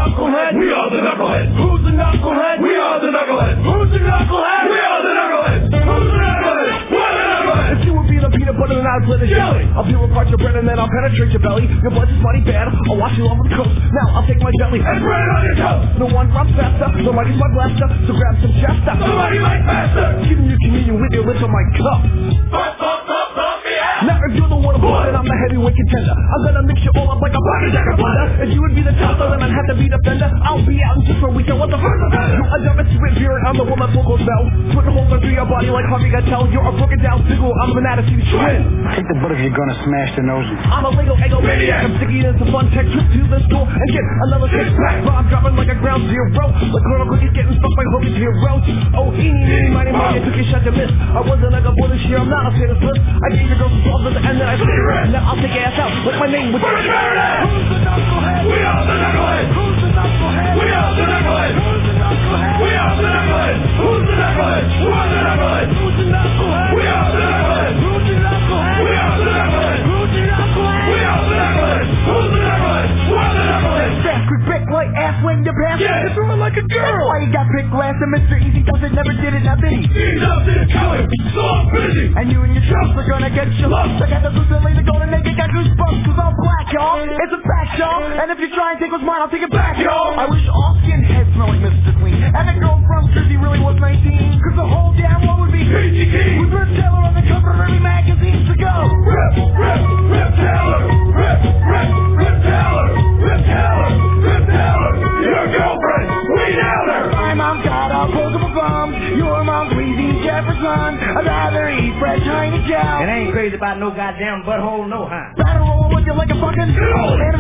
knucklehead? We are the knucklehead. Who's the knucklehead? We are the knucklehead. Who's the knucklehead? We are the knucklehead. Who's the knucklehead? We're the knucklehead. If you would be the peanut butter and I'd split the jelly, I'll peel apart your bread and then I'll penetrate your belly. Your blood is mighty bad, I'll wash you off with the coast. Now I'll take my jelly and spread it on your toast. No one runs faster, nobody's my blaster, so grab some chester. Somebody like faster. Giving you communion with your lips on my cup. Now if you're the water boy, then I'm the heavyweight contender. I'm gonna mix you all up like a butter jack of blender. If you would be the tougher, then I'd have to be the fender. I'll be out in just for a weekend, what the fuck? You a dumb spit beer, I'm the one that vocals bell. Putting holes through your body like Harvey Keitel. You're a broken down single, I'm an attitude twin. Take the butt if you're gonna smash the nose. I'm a Lego ego maniac. I'm sticking in some fun tech trip to the store and get another six pack. But I'm dropping like a ground zero. Like Colonel Cookies getting stuck by Hogan's heroes. Oh, eeny, meeny, miny, moe, you took your shot to miss. I wasn't like a boy this year, I'm not a status list. I gave your girl some sauce at the end, then I say red. Now I'll take your ass out like my name was Who's the knucklehead? We are the knucklehead. Who's the knucklehead? We are the knucklehead. Who's the knucklehead? We are the knucklehead. Who's the knucklehead? We're the knucklehead. Who's the knucklehead? We are the knucklehead. Who's the knucklehead? We are the knucklehead. Who's the knucklehead? We are the knucklehead. Who's the knucklehead? We're the knucklehead. Fast, quick, pick, like ass, wing the pass. Yeah, you're throwing like a girl. That's why you got picked last and Mr. Easy does it, never did it, now did he? Easy does it, coming, so I'm busy. And you and your trust are gonna get your love. I got the boots and laser golden naked, got goosebumps cause I'm black, y'all. It's a fact, y'all. And if you try and take what's mine, I'll take it back, y'all. I wish all skinheads smell like Mr. Clean. And the girl from Jersey really was 19. Cause the whole damn world would be Peachy Keen. with Rip Taylor on the cover of every magazine to go. Rip Taylor. Rip Taylor. Rip Taylor. Rip Taylor. Your girlfriend, we nailed her. My mom got a posable bum. Your mom's Weezy Jefferson. I'd rather eat fresh Heine cow. And I ain't crazy about no goddamn butthole, no, huh? Better roll with you like a fucking